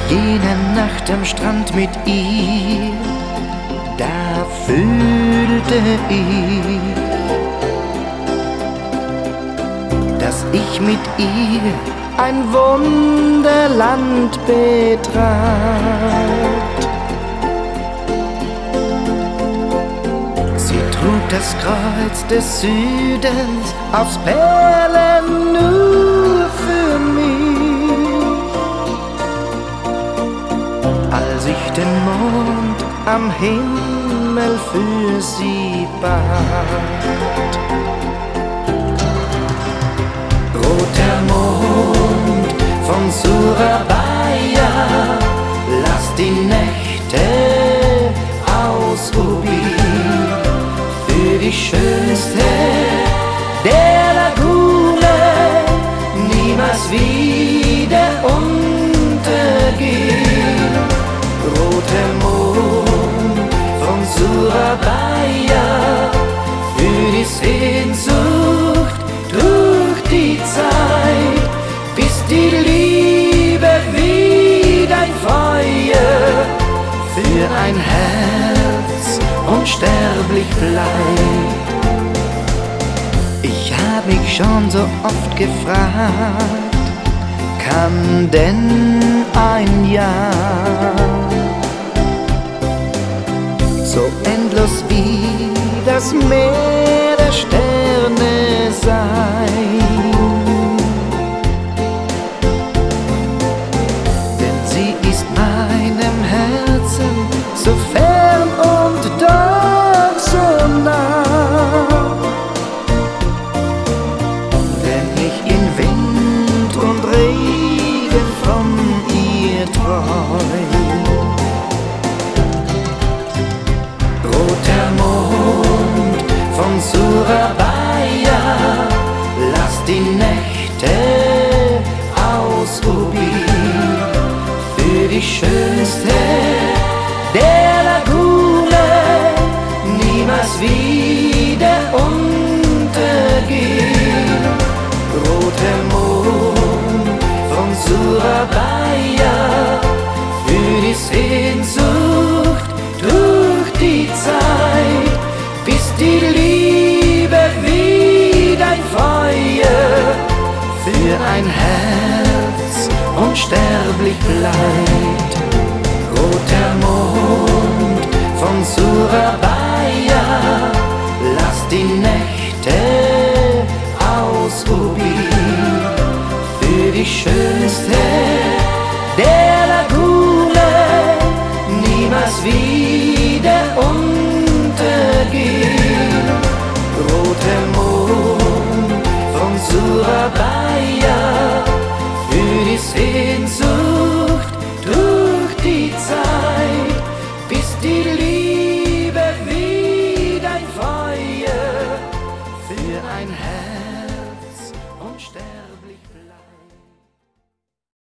Jene Nacht am Strand mit ihr, da fühlte ich, dass ich mit ihr ein Wunderland betrat. Sie trug das Kreuz des Südens aus Perlen nur für mich. Als ich den Mond am Himmel für sie bat. Roter Mond von Surabaya, lass die Nächte aus Rubin für die schönste der Lagune niemals wieder untergehen. Roter Mond von Surabaya, für die Sehnsucht durch die Zeit, bis die Liebe wie dein Feuer für ein Herz unsterblich bleibt. Ich hab mich schon so oft gefragt, kann denn ein Jahr so endlos wie das Meer der Sterne sein? Denn sie ist meinem Herzen so fern und doch so nah. Wenn ich in Wind und Regen von ihr träum. Roter Mond von Surabaya, lass die Nächte aus Rubin für die schönste der Lagune niemals wieder untergehen. Roter Mond von Surabaya, für die Sehnsucht durch die Zeit, bis die Liebe wie dein Feuer für ein Herz unsterblich bleibt. Roter Mond von Surabaya, lass die Nächte aus Rubin für die schönste der Lagune niemals wieder untergehen. Roter Mond von Surabaya, für die Sehnsucht